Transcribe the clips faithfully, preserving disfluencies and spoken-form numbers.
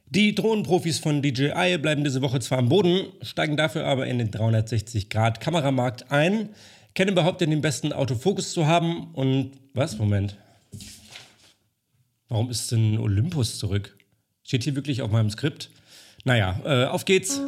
Die Drohnenprofis von D J I bleiben diese Woche zwar am Boden, steigen dafür aber in den dreihundertsechzig Grad Kameramarkt ein. Canon behauptet, den besten Autofokus zu haben und... Was? Moment. Warum ist denn Olympus zurück? Steht hier wirklich auf meinem Skript? Naja, äh, auf geht's.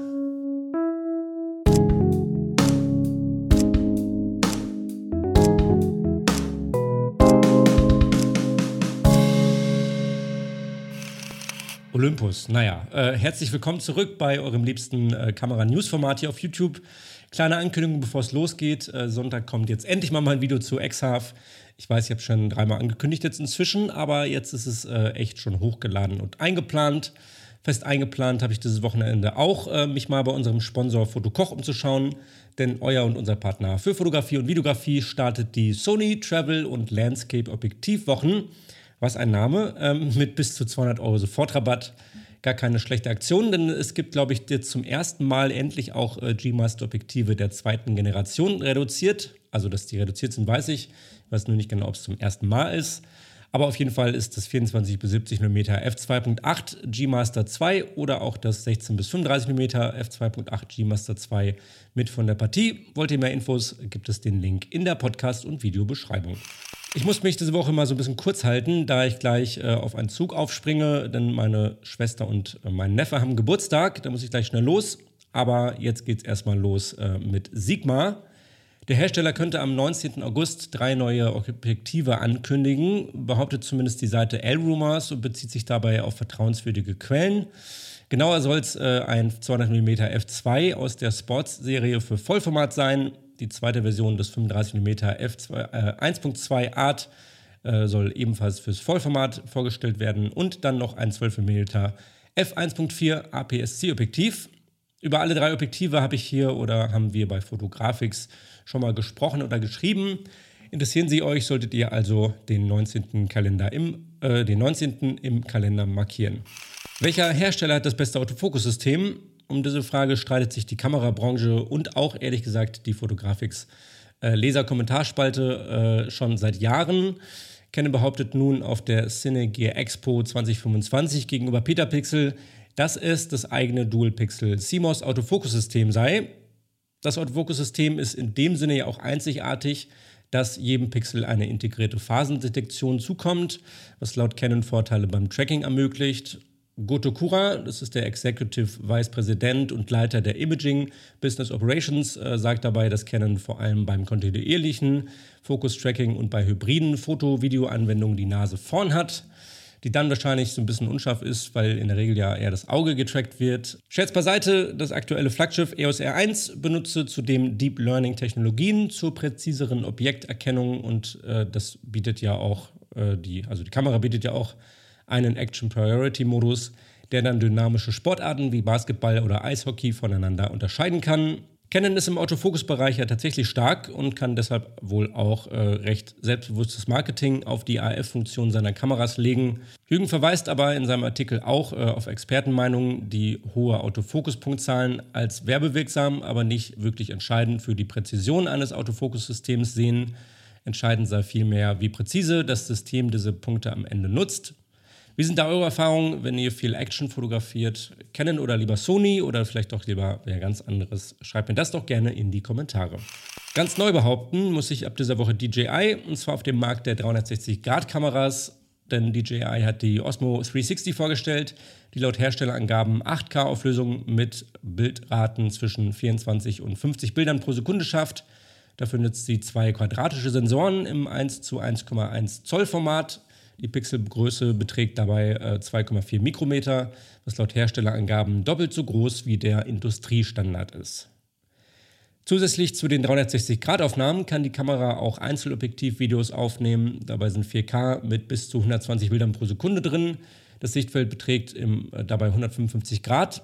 Olympus, naja. Äh, herzlich willkommen zurück bei eurem liebsten äh, Kamera-News-Format hier auf YouTube. Kleine Ankündigung, bevor es losgeht. Äh, Sonntag kommt jetzt endlich mal ein Video zu X-Half. Ich weiß, ich habe schon dreimal angekündigt jetzt inzwischen, aber jetzt ist es äh, echt schon hochgeladen und eingeplant. Fest eingeplant habe ich dieses Wochenende auch, äh, mich mal bei unserem Sponsor Fotokoch umzuschauen. Denn euer und unser Partner für Fotografie und Videografie startet die Sony Travel und Landscape Objektivwochen. Was ein Name, ähm, mit bis zu zweihundert Euro Sofortrabatt. Gar keine schlechte Aktion, denn es gibt, glaube ich, jetzt zum ersten Mal endlich auch äh, G-Master-Objektive der zweiten Generation reduziert. Also, dass die reduziert sind, weiß ich. Ich weiß nur nicht genau, ob es zum ersten Mal ist. Aber auf jeden Fall ist das vierundzwanzig bis siebzig Millimeter f zwei Punkt acht G-Master zwei oder auch das sechzehn bis fünfunddreißig Millimeter f zwei Punkt acht G-Master zwei mit von der Partie. Wollt ihr mehr Infos, gibt es den Link in der Podcast- und Videobeschreibung. Ich muss mich diese Woche mal so ein bisschen kurz halten, da ich gleich äh, auf einen Zug aufspringe, denn meine Schwester und äh, mein Neffe haben Geburtstag, da muss ich gleich schnell los. Aber jetzt geht's erstmal los äh, mit Sigma. Der Hersteller könnte am neunzehnten August drei neue Objektive ankündigen, behauptet zumindest die Seite L-Rumors und bezieht sich dabei auf vertrauenswürdige Quellen. Genauer soll es äh, ein zweihundert Millimeter f zwei aus der Sports-Serie für Vollformat sein. Die zweite Version des fünfunddreißig Millimeter f eins Punkt zwei Art äh, soll ebenfalls fürs Vollformat vorgestellt werden und dann noch ein zwölf Millimeter f eins Punkt vier A P S C Objektiv. Über alle drei Objektive habe ich hier oder haben wir bei Photographics schon mal gesprochen oder geschrieben. Interessieren sie euch, solltet ihr also den neunzehnten Kalender im, äh, den neunzehnten im Kalender markieren. Welcher Hersteller hat das beste Autofokussystem? Um diese Frage streitet sich die Kamerabranche und auch, ehrlich gesagt, die Photographics äh, Leser-Kommentarspalte äh, schon seit Jahren. Canon behauptet nun auf der Cinegear Expo zwanzig fünfundzwanzig gegenüber Petapixel, dass es das eigene Dual-Pixel C M O S Autofokussystem sei. Das Autofokussystem ist in dem Sinne ja auch einzigartig, dass jedem Pixel eine integrierte Phasendetektion zukommt, was laut Canon Vorteile beim Tracking ermöglicht. Goto Kura, das ist der Executive Vice President und Leiter der Imaging Business Operations, äh, sagt dabei, dass Canon vor allem beim kontinuierlichen Focus-Tracking und bei hybriden Foto-Video-Anwendungen die Nase vorn hat, die dann wahrscheinlich so ein bisschen unscharf ist, weil in der Regel ja eher das Auge getrackt wird. Scherz beiseite, das aktuelle Flaggschiff E O S R eins benutze zudem Deep Learning Technologien zur präziseren Objekterkennung und äh, das bietet ja auch, äh, die, also die Kamera bietet ja auch einen Action-Priority-Modus, der dann dynamische Sportarten wie Basketball oder Eishockey voneinander unterscheiden kann. Canon ist im Autofokus-Bereich ja tatsächlich stark und kann deshalb wohl auch äh, recht selbstbewusstes Marketing auf die A F-Funktion seiner Kameras legen. Jürgen verweist aber in seinem Artikel auch äh, auf Expertenmeinungen, die hohe Autofokus-Punktzahlen als werbewirksam, aber nicht wirklich entscheidend für die Präzision eines Autofokussystems sehen. Entscheidend sei vielmehr, wie präzise das System diese Punkte am Ende nutzt. Wie sind da eure Erfahrungen, wenn ihr viel Action fotografiert? Canon oder lieber Sony oder vielleicht doch lieber wer ganz anderes? Schreibt mir das doch gerne in die Kommentare. Ganz neu behaupten muss ich ab dieser Woche D J I, und zwar auf dem Markt der dreihundertsechzig Grad Kameras, denn D J I hat die Osmo dreihundertsechzig vorgestellt, die laut Herstellerangaben acht K Auflösung mit Bildraten zwischen vierundzwanzig und fünfzig Bildern pro Sekunde schafft. Dafür nutzt sie zwei quadratische Sensoren im eins zu eins Komma eins Zoll Format. Die Pixelgröße beträgt dabei äh, zwei Komma vier Mikrometer, was laut Herstellerangaben doppelt so groß wie der Industriestandard ist. Zusätzlich zu den dreihundertsechzig Grad Aufnahmen kann die Kamera auch Einzelobjektivvideos aufnehmen. Dabei sind vier K mit bis zu hundertzwanzig Bildern pro Sekunde drin. Das Sichtfeld beträgt im, äh, dabei hundertfünfundfünfzig Grad.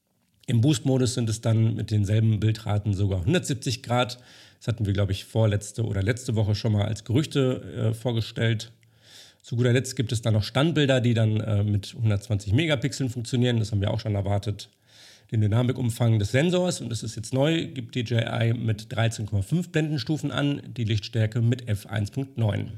Im Boost-Modus sind es dann mit denselben Bildraten sogar hundertsiebzig Grad. Das hatten wir, glaube ich, vorletzte oder letzte Woche schon mal als Gerüchte äh, vorgestellt. Zu guter Letzt gibt es dann noch Standbilder, die dann äh, mit hundertzwanzig Megapixeln funktionieren. Das haben wir auch schon erwartet. Den Dynamikumfang des Sensors, und das ist jetzt neu, gibt D J I mit dreizehn Komma fünf Blendenstufen an, die Lichtstärke mit f eins Punkt neun.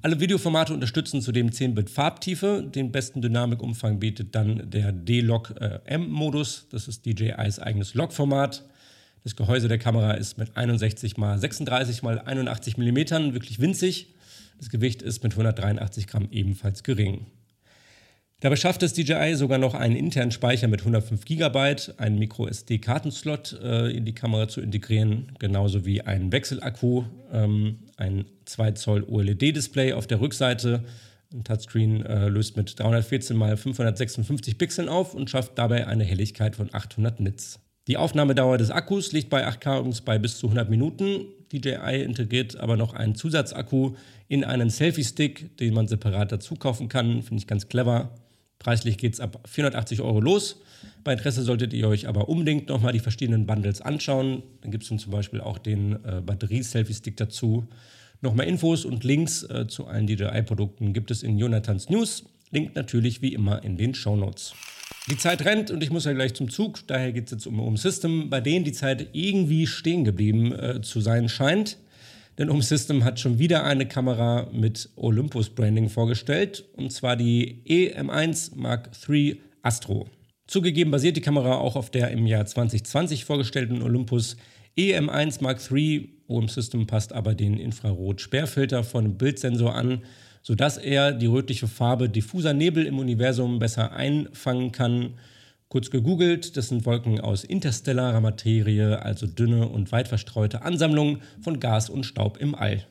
Alle Videoformate unterstützen zudem zehn Bit Farbtiefe. Den besten Dynamikumfang bietet dann der D-Log äh, M-Modus. Das ist D J Is eigenes Log-Format. Das Gehäuse der Kamera ist mit einundsechzig mal sechsunddreißig mal einundachtzig Millimeter wirklich winzig. Das Gewicht ist mit hundertdreiundachtzig Gramm ebenfalls gering. Dabei schafft es D J I sogar noch einen internen Speicher mit hundertfünf Gigabyte, einen Micro-S D-Kartenslot äh, in die Kamera zu integrieren, genauso wie einen Wechselakku, ähm, ein zwei Zoll O L E D-Display auf der Rückseite. Ein Touchscreen äh, löst mit dreihundertvierzehn mal fünfhundertsechsundfünfzig Pixeln auf und schafft dabei eine Helligkeit von achthundert Nits. Die Aufnahmedauer des Akkus liegt bei acht K übrigens bei bis zu hundert Minuten. D J I integriert aber noch einen Zusatzakku in einen Selfie-Stick, den man separat dazu kaufen kann. Finde ich ganz clever. Preislich geht es ab vierhundertachtzig Euro los. Bei Interesse solltet ihr euch aber unbedingt nochmal die verschiedenen Bundles anschauen. Dann gibt es zum Beispiel auch den äh, Batterie-Selfie-Stick dazu. Nochmal Infos und Links äh, zu allen D J I-Produkten gibt es in Jonathans News. Link natürlich wie immer in den Shownotes. Die Zeit rennt und ich muss ja gleich zum Zug. Daher geht es jetzt um Home System, bei denen die Zeit irgendwie stehen geblieben äh, zu sein scheint. Denn Home System hat schon wieder eine Kamera mit Olympus-Branding vorgestellt, und zwar die E M eins Mark drei Astro. Zugegeben basiert die Kamera auch auf der im Jahr zwanzig zwanzig vorgestellten Olympus E M eins Mark drei. Home System passt aber den Infrarot-Sperrfilter von dem Bildsensor an, sodass er die rötliche Farbe diffuser Nebel im Universum besser einfangen kann. Kurz gegoogelt, das sind Wolken aus interstellarer Materie, also dünne und weit verstreute Ansammlungen von Gas und Staub im All.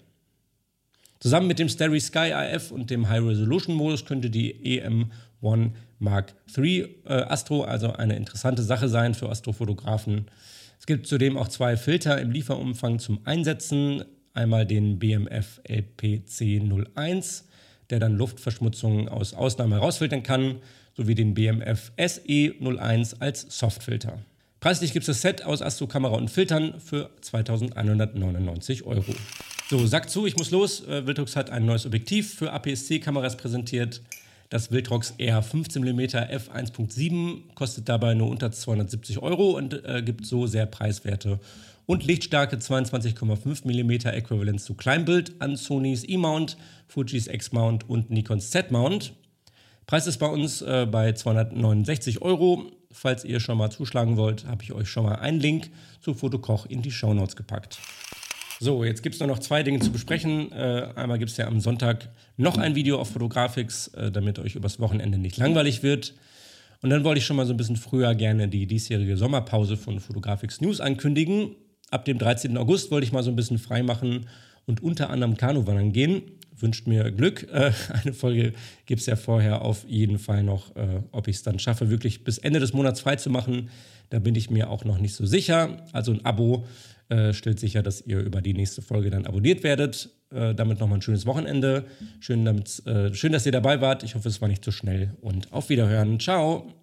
Zusammen mit dem Starry Sky I F und dem High-Resolution-Modus könnte die E M eins Mark drei äh, Astro also eine interessante Sache sein für Astrofotografen. Es gibt zudem auch zwei Filter im Lieferumfang zum Einsetzen. Einmal den B M F L P C null eins, der dann Luftverschmutzungen aus Ausnahme herausfiltern kann, sowie den B M F S E null eins als Softfilter. Preislich gibt es das Set aus Astro-Kamera und Filtern für zweitausendeinhundertneunundneunzig Euro. So, Sack zu, ich muss los. Äh, Viltrox hat ein neues Objektiv für A P S C-Kameras präsentiert. Das Viltrox R fünfzehn Millimeter f eins Punkt sieben kostet dabei nur unter zweihundertsiebzig Euro und äh, gibt so sehr preiswerte und lichtstarke zweiundzwanzig Komma fünf Millimeter Äquivalenz zu Kleinbild an Sonys E-Mount, Fujis X-Mount und Nikons Z-Mount. Preis ist bei uns äh, bei zweihundertneunundsechzig Euro. Falls ihr schon mal zuschlagen wollt, habe ich euch schon mal einen Link zu Fotokoch in die Shownotes gepackt. So, jetzt gibt es nur noch zwei Dinge zu besprechen. Äh, einmal gibt es ja am Sonntag noch ein Video auf Fotografix, äh, damit euch übers Wochenende nicht langweilig wird. Und dann wollte ich schon mal so ein bisschen früher gerne die diesjährige Sommerpause von Fotografix News ankündigen. Ab dem dreizehnten August wollte ich mal so ein bisschen frei machen und unter anderem Kanuwandern gehen. Wünscht mir Glück. Äh, eine Folge gibt es ja vorher auf jeden Fall noch. Äh, ob ich es dann schaffe, wirklich bis Ende des Monats frei zu machen, da bin ich mir auch noch nicht so sicher. Also ein Abo äh, stellt sicher, dass ihr über die nächste Folge dann abonniert werdet. Äh, damit nochmal ein schönes Wochenende. Schön, damit, äh, schön, dass ihr dabei wart. Ich hoffe, es war nicht zu schnell und auf Wiederhören. Ciao.